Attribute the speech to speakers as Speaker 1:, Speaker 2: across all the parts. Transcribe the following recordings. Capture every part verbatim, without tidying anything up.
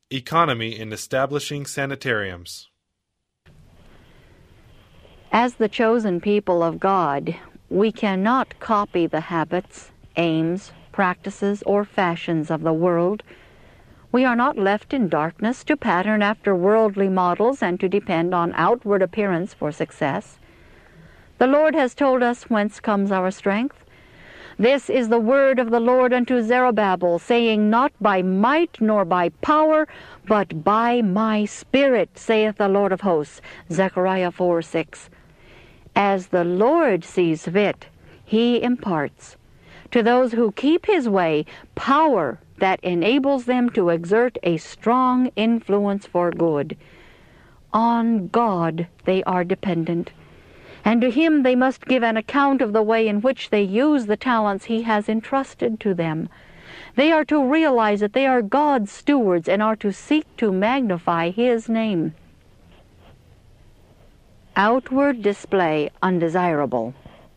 Speaker 1: Economy in establishing sanitariums.
Speaker 2: As the chosen people of God, we cannot copy the habits, aims, practices, or fashions of the world. We are not left in darkness to pattern after worldly models and to depend on outward appearance for success. The Lord has told us whence comes our strength. This is the word of the Lord unto Zerubbabel, saying, Not by might nor by power, but by my Spirit, saith the Lord of hosts. Zechariah four six. As the Lord sees fit, he imparts to those who keep his way power that enables them to exert a strong influence for good. On God they are dependent, and to him they must give an account of the way in which they use the talents he has entrusted to them. They are to realize that they are God's stewards and are to seek to magnify his name. Outward display undesirable.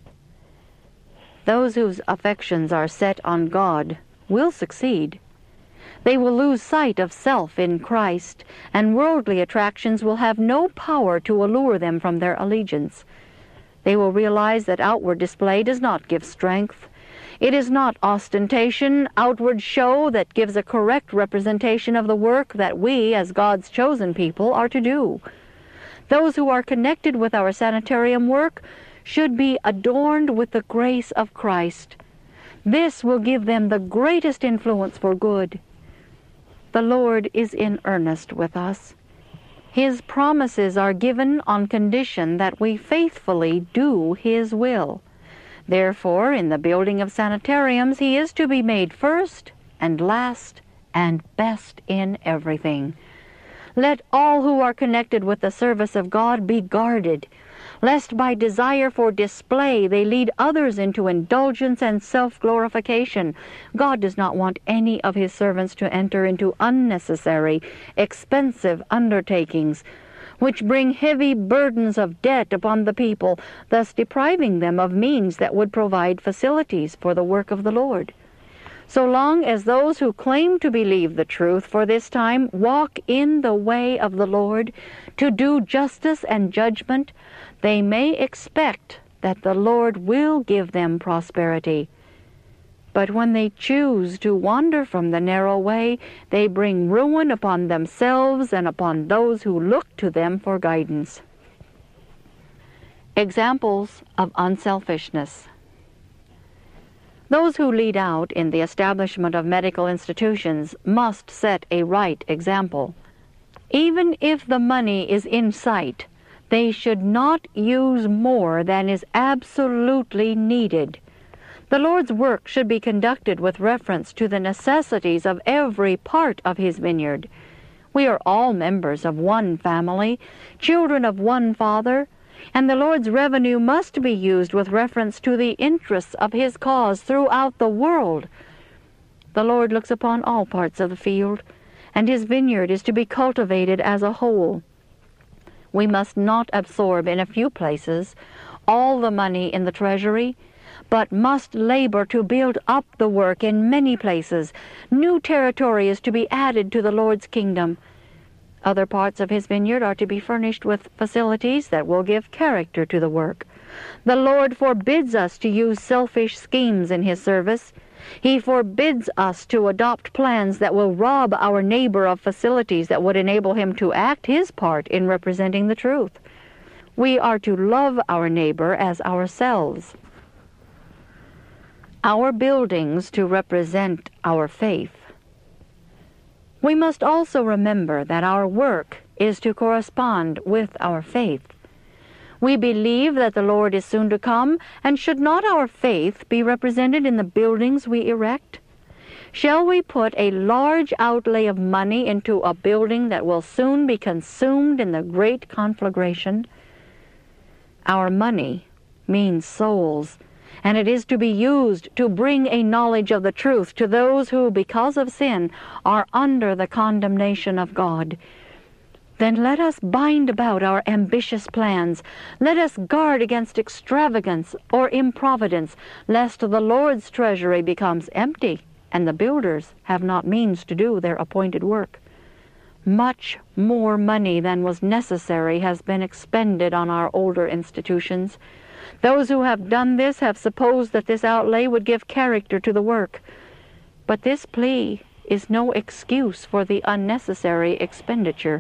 Speaker 2: Those whose affections are set on God will succeed. They will lose sight of self in Christ, and worldly attractions will have no power to allure them from their allegiance. They will realize that outward display does not give strength. It is not ostentation, outward show, that gives a correct representation of the work that we, as God's chosen people, are to do. Those who are connected with our sanitarium work should be adorned with the grace of Christ. This will give them the greatest influence for good. The Lord is in earnest with us. His promises are given on condition that we faithfully do his will. Therefore, in the building of sanitariums, he is to be made first and last and best in everything. Let all who are connected with the service of God be guarded, lest by desire for display they lead others into indulgence and self-glorification. God does not want any of his servants to enter into unnecessary, expensive undertakings, which bring heavy burdens of debt upon the people, thus depriving them of means that would provide facilities for the work of the Lord. So long as those who claim to believe the truth for this time walk in the way of the Lord to do justice and judgment, they may expect that the Lord will give them prosperity. But when they choose to wander from the narrow way, they bring ruin upon themselves and upon those who look to them for guidance. Examples of unselfishness. Those who lead out in the establishment of medical institutions must set a right example. Even if the money is in sight, they should not use more than is absolutely needed. The Lord's work should be conducted with reference to the necessities of every part of his vineyard. We are all members of one family, children of one Father, and the Lord's revenue must be used with reference to the interests of his cause throughout the world. The Lord looks upon all parts of the field, and his vineyard is to be cultivated as a whole. We must not absorb in a few places all the money in the treasury, but must labor to build up the work in many places. New territory is to be added to the Lord's kingdom. Other parts of his vineyard are to be furnished with facilities that will give character to the work. The Lord forbids us to use selfish schemes in his service. He forbids us to adopt plans that will rob our neighbor of facilities that would enable him to act his part in representing the truth. We are to love our neighbor as ourselves. Our buildings to represent our faith. We must also remember that our work is to correspond with our faith. We believe that the Lord is soon to come, and should not our faith be represented in the buildings we erect? Shall we put a large outlay of money into a building that will soon be consumed in the great conflagration? Our money means souls, and it is to be used to bring a knowledge of the truth to those who, because of sin, are under the condemnation of God. Then let us bind about our ambitious plans. Let us guard against extravagance or improvidence, lest the Lord's treasury becomes empty and the builders have not means to do their appointed work. Much more money than was necessary has been expended on our older institutions. Those who have done this have supposed that this outlay would give character to the work. But this plea is no excuse for the unnecessary expenditure.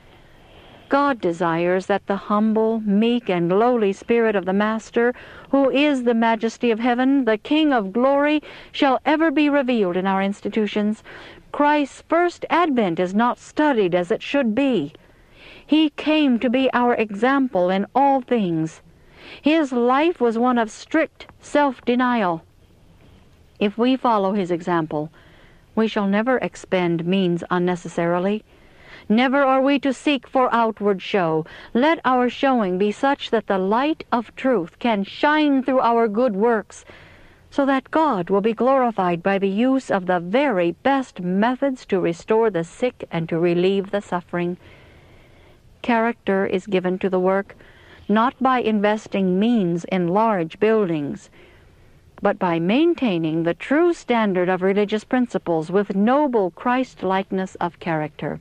Speaker 2: God desires that the humble, meek, and lowly spirit of the Master, who is the majesty of heaven, the King of glory, shall ever be revealed in our institutions. Christ's first advent is not studied as it should be. He came to be our example in all things. His life was one of strict self-denial. If we follow his example, we shall never expend means unnecessarily. Never are we to seek for outward show. Let our showing be such that the light of truth can shine through our good works, so that God will be glorified by the use of the very best methods to restore the sick and to relieve the suffering. Character is given to the work, not by investing means in large buildings, but by maintaining the true standard of religious principles with noble Christ-likeness of character.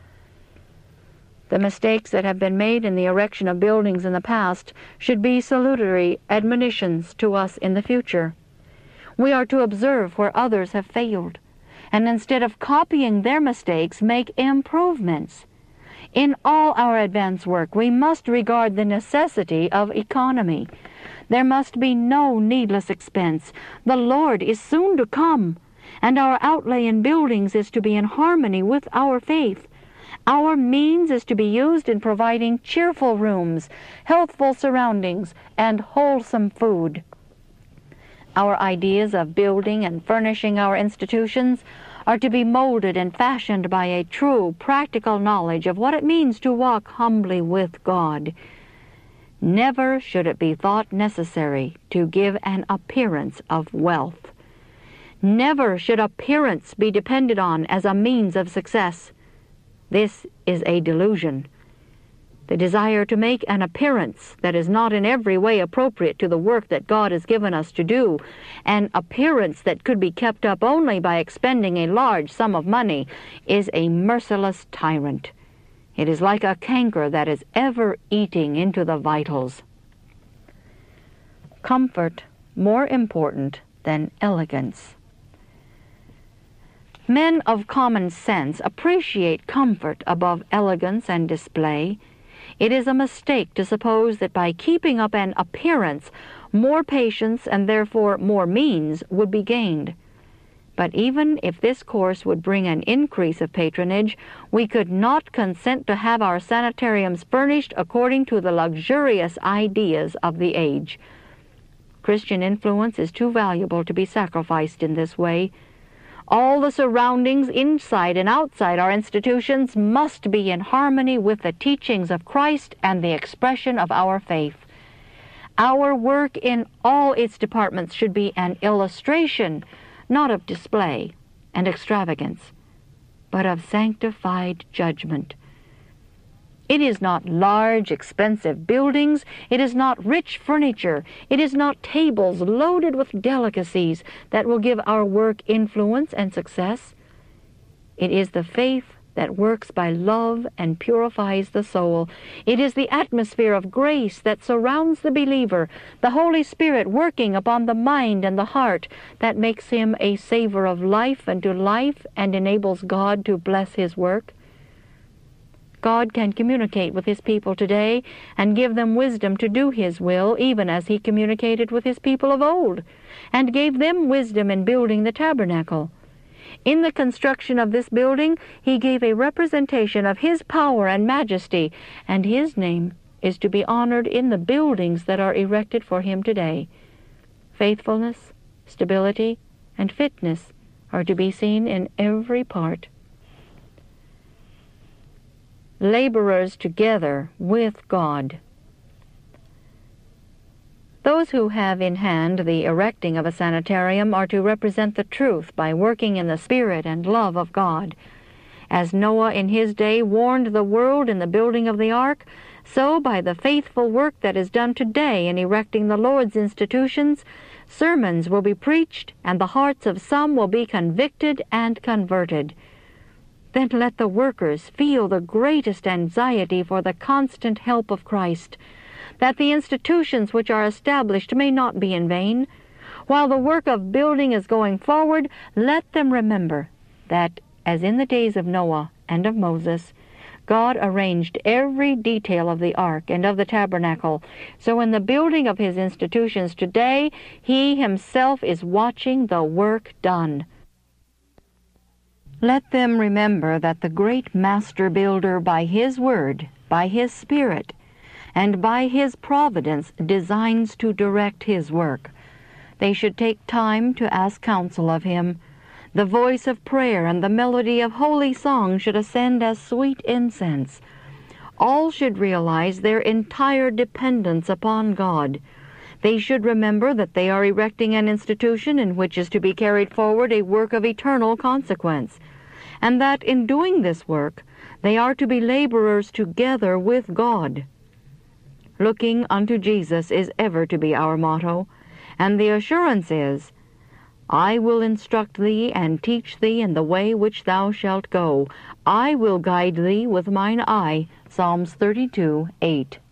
Speaker 2: The mistakes that have been made in the erection of buildings in the past should be salutary admonitions to us in the future. We are to observe where others have failed, and instead of copying their mistakes, make improvements. In all our advance work, we must regard the necessity of economy. There must be no needless expense. The Lord is soon to come, and our outlay in buildings is to be in harmony with our faith. Our means is to be used in providing cheerful rooms, healthful surroundings, and wholesome food. Our ideas of building and furnishing our institutions are to be molded and fashioned by a true, practical knowledge of what it means to walk humbly with God. Never should it be thought necessary to give an appearance of wealth. Never should appearance be depended on as a means of success. This is a delusion. The desire to make an appearance that is not in every way appropriate to the work that God has given us to do, an appearance that could be kept up only by expending a large sum of money, is a merciless tyrant. It is like a canker that is ever eating into the vitals. Comfort more important than elegance. Men of common sense appreciate comfort above elegance and display. It is a mistake to suppose that by keeping up an appearance, more patience and therefore more means would be gained. But even if this course would bring an increase of patronage, we could not consent to have our sanitariums furnished according to the luxurious ideas of the age. Christian influence is too valuable to be sacrificed in this way. All the surroundings inside and outside our institutions must be in harmony with the teachings of Christ and the expression of our faith. Our work in all its departments should be an illustration, not of display and extravagance, but of sanctified judgment. It is not large, expensive buildings. It is not rich furniture. It is not tables loaded with delicacies that will give our work influence and success. It is the faith that works by love and purifies the soul. It is the atmosphere of grace that surrounds the believer, the Holy Spirit working upon the mind and the heart, that makes him a savor of life unto life and enables God to bless his work. God can communicate with his people today and give them wisdom to do his will, even as he communicated with his people of old, and gave them wisdom in building the tabernacle. In the construction of this building, he gave a representation of his power and majesty, and his name is to be honored in the buildings that are erected for him today. Faithfulness, stability, and fitness are to be seen in every part. Laborers together with God. Those who have in hand the erecting of a sanitarium are to represent the truth by working in the spirit and love of God. As Noah in his day warned the world in the building of the ark, so by the faithful work that is done today in erecting the Lord's institutions, sermons will be preached and the hearts of some will be convicted and converted. then let the workers feel the greatest anxiety for the constant help of Christ, that the institutions which are established may not be in vain. While the work of building is going forward, let them remember that, as in the days of Noah and of Moses, God arranged every detail of the ark and of the tabernacle. So in the building of his institutions today, he himself is watching the work done. Let them remember that the great master builder, by his word, by his spirit, and by his providence, designs to direct his work. They should take time to ask counsel of him. The voice of prayer and the melody of holy song should ascend as sweet incense. All should realize their entire dependence upon God. They should remember that they are erecting an institution in which is to be carried forward a work of eternal consequence, and that in doing this work they are to be laborers together with God. Looking unto Jesus is ever to be our motto, and the assurance is, I will instruct thee and teach thee in the way which thou shalt go. I will guide thee with mine eye. Psalms thirty-two, eight.